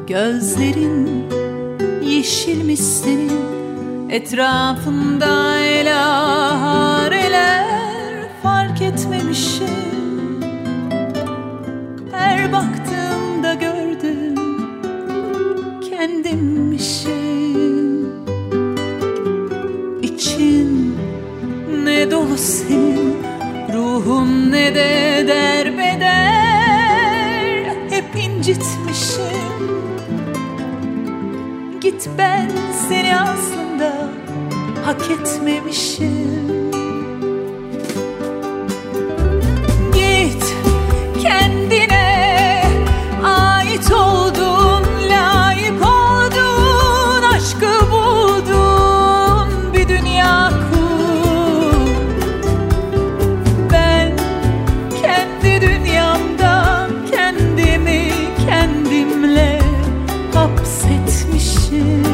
Gözlerin yeşilmiş senin, etrafında elahareler, fark etmemişim. Her baktığımda gördüm kendimmişim. İçin ne dolu senin, ruhun ne de derbeder, hep incitmişim. Git, ben seni aslında hak etmemişim. Git, kendine ait oldun, layık oldun, aşkı buldun, bir dünya kur. Ben kendi dünyamda kendimi kendimle hapsetmişim.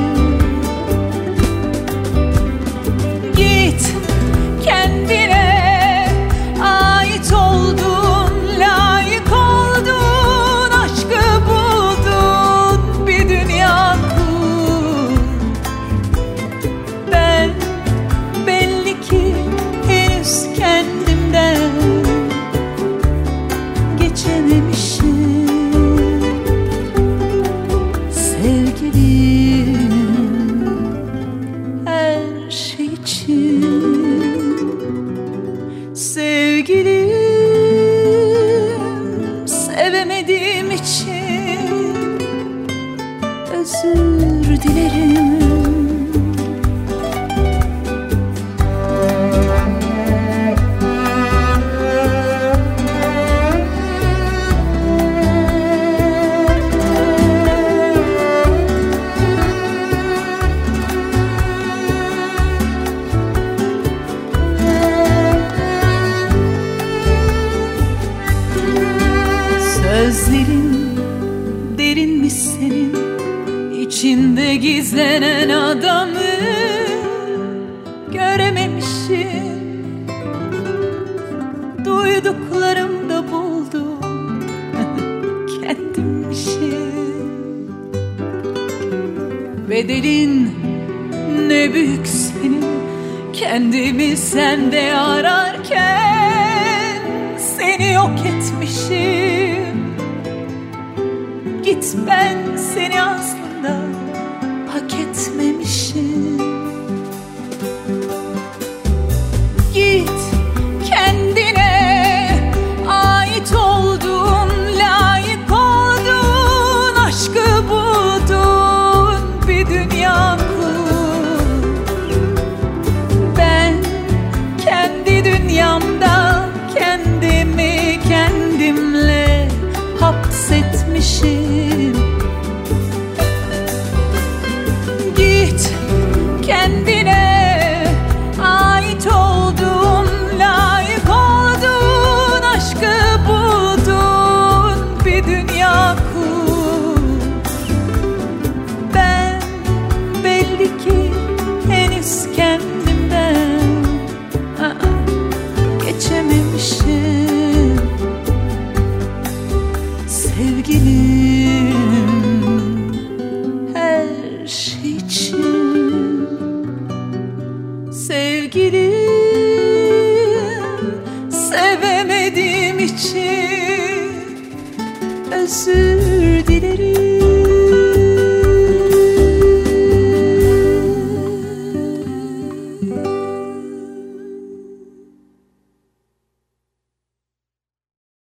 Git, kendine ait oldun, layık oldun, aşkı buldun, bir dünya kur. Ben belli ki henüz kendimden geçememişim. Sevgilim, her şey için. Sevgilim, sevemediğim için özür dilerim. Sözlerin derinmiş senin, içinde gizlenen adamı görememişim. Duyduklarımda buldum kendimmişim. Bedelin ne büyük senin, kendimi sende ararken seni yok etmişim. Git, ben seni aslında hak etmemişim. Git, kendine ait oldun, layık oldun, aşkı buldun, bir dünya kur. Ben kendi dünyamda kendimi kendimle hapsetmişim. Git, kendine ait oldun, layık oldun, aşkı buldun, bir dünya kur. Ben belli ki henüz kendimden geçememişim. Sevgilim, her şey için. Sevgilim, sevemediğim için özür dilerim.